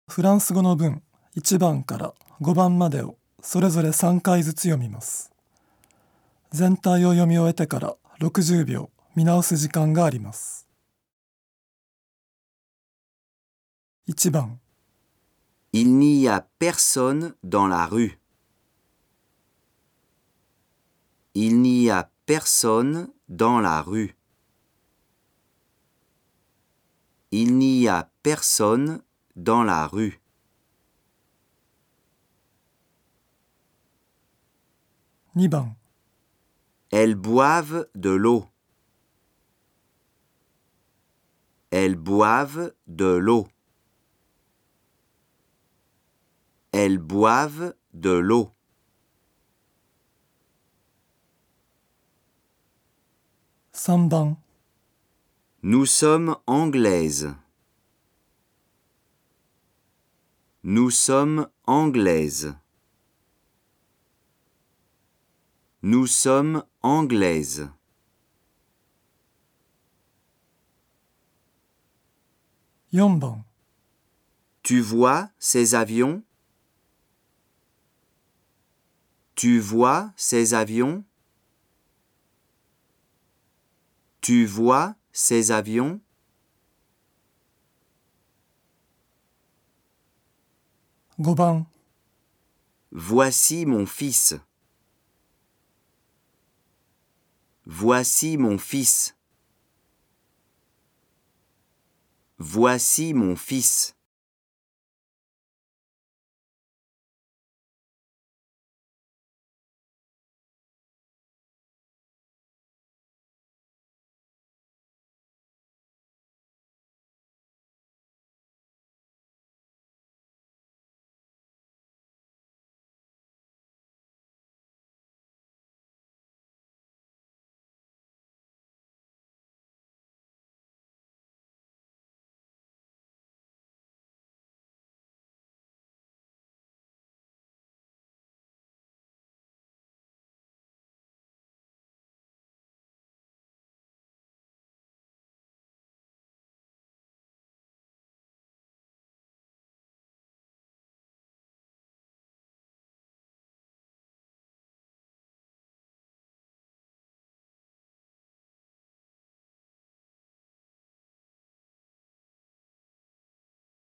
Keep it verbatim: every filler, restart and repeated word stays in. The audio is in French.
フランス語の文いちばんからごばんまでをそれぞれさんかいずつ読みます。全体を読み終えてからろくじゅうびょう見直す時間があります。いちばん Il n'y a personne dans la rue. Il n'y a personne dans la rue. Il n'y a personne dans la rue. にばん Elles boivent de l'eau. Elles boivent de l'eau. Elles boivent de l'eau. さんばん Nous sommes anglaises. Nous sommes anglaises. Nous sommes anglaises. よんばん Tu vois ces avions? Tu vois ces avions? Tu vois ces avions? ごばん Voici mon fils. Voici mon fils. Voici mon fils.